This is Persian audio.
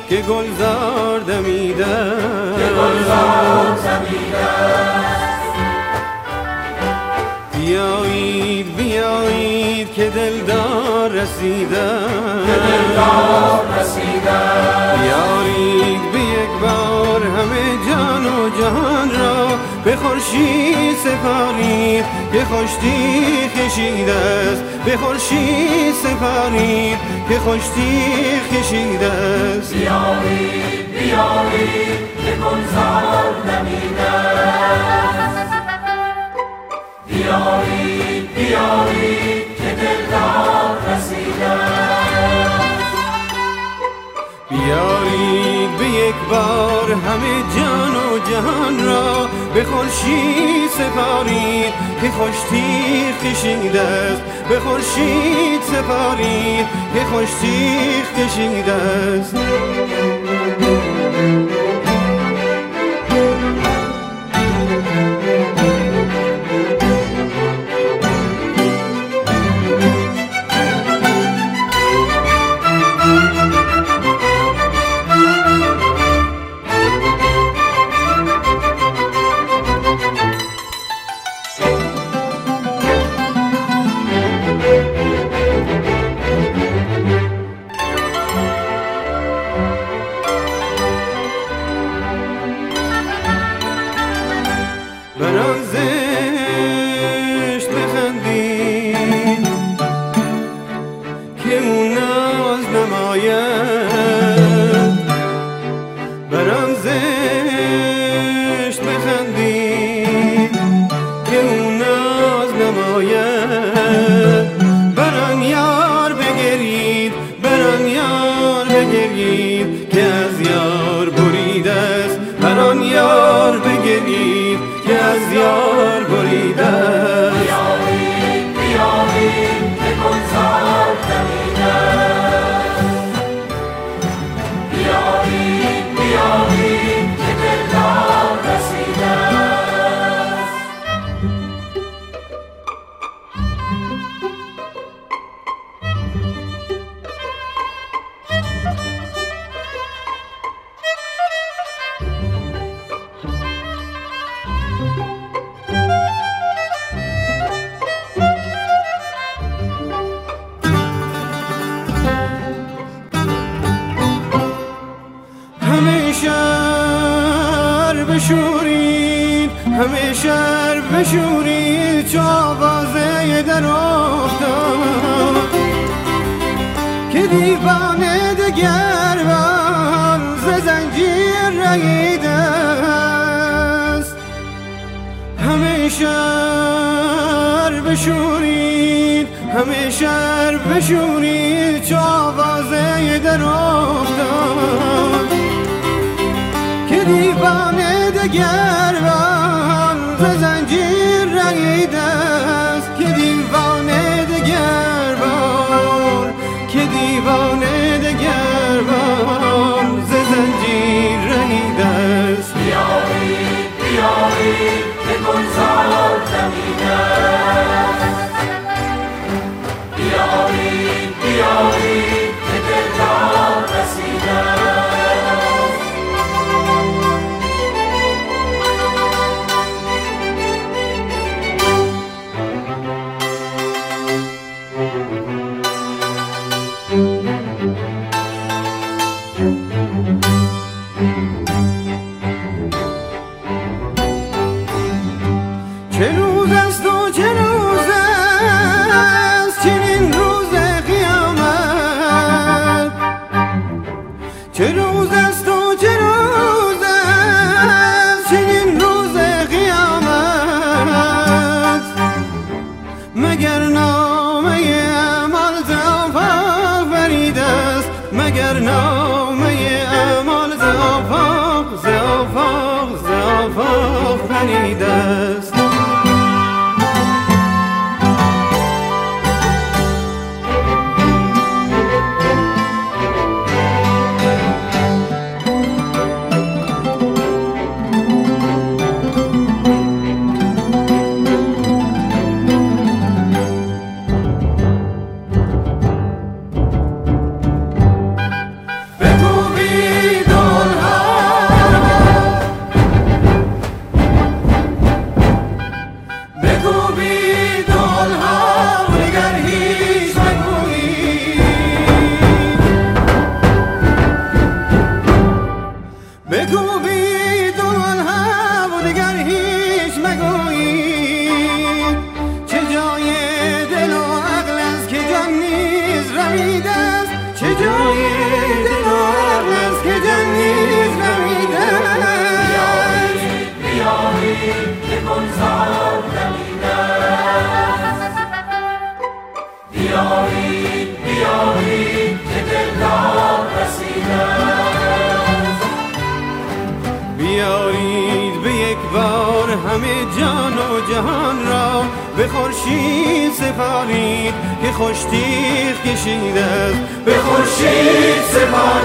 که گلزار دمیده بیایید بیایید که دلدار رسیده بیارید به یک بار همه جان و جهان را به خورشید سپارید که خوشتیغ کشیده است به خورشید سپارید که خوشتیغ کشیده است بیایید بیایید که گلزار دمیده است بیایید بیایید که دلدار رسیده است بیارید به یک بار همه جان و جهان را به خورشید سپارید که خوشتیغ کشیده است به خورشید سپارید که خوشتیغ کشیده است برام زشت بخندید که اون ناز نماید برام زشت بخندید که اون ناز نماید برام یار بگرید برام یار بگرید که از یار بریده است برام یار بگرید که از یار بریده است بیایید بیایید که گلزار دمیده است بیایید بیایید که دلدار رسیده است همه شهر بشورید همه شهر بشورید چو آوازه در افتاد که دیوانه دگر بار ز زنجیر رهیده است همه شهر بشورید همه شهر بشورید چو آوازه در افتاد که دیوانه دگر بار ز زنجیر رهیده است که دیوانه دگر بار که دیوانه دگر بار ز زنجیر رهیده است بیایید بیایید که گلزار دمیده است بیایید بیایید که دلدار رسیده است چه روز است و چه روز است چنین روز قیامت چه روز است و چه روز است چنین روز قیامت مگر نامه اعمال ز آفاق برید است مگر نامه اعمال ز آفاق برید است بیایید به یک بار همه جان و جهان را به خورشید سپارید که خوش تیغ کشیده است، به خورشید سپارید